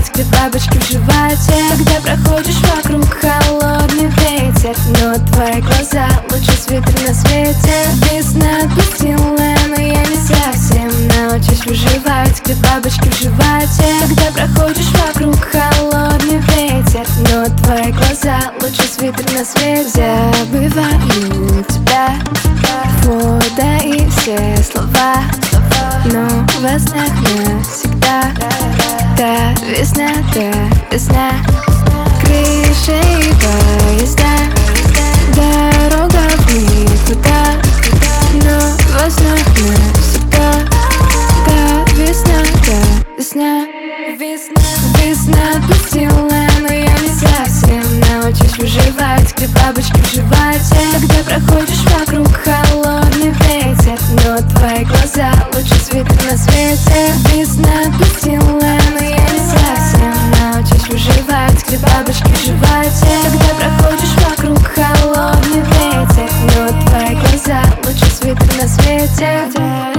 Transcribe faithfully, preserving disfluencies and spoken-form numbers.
выживать, где бабочки в животе. Когда проходишь вокруг холодный ветер, но твои глаза лучше свитер на свете. Весна отпустила, но я не совсем научусь выживать, где бабочки в животе. Когда проходишь вокруг холодный ветер, но твои глаза лучше свитер на свете. Забываю тебя, вода и все слова, но во снах навсегда. Та весна, та весна, крыши и поезда, дорога в никуда, но во снах навсегда. Та весна, та весна, весна, весна отпустила, но я не совсем научусь выживать, где бабочки в животе. Когда проходишь вокруг холодный ветер, но твои глаза лучше свитер на свете. Весна отпустила, но я не совсем научусь выживать, где бабочки в животе. Когда проходишь вокруг холодный ветер, но твои глаза лучше свитер на свете.